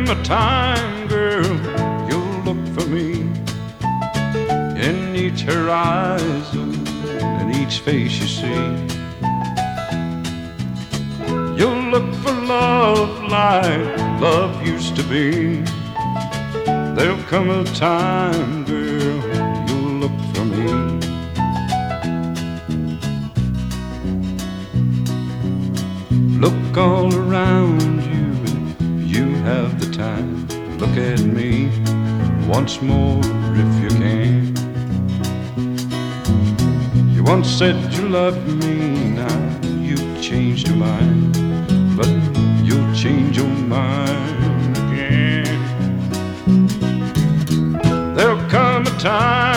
come a time, girl, you'll look for me in each horizon and each face you see. You'll look for love like love used to be. There'll come a time, girl, you'll look for me. Look all around you if you have the time. Look at me once more if you can. You once said you loved me, now you've changed your mind, but you'll change your mind again. There'll come a time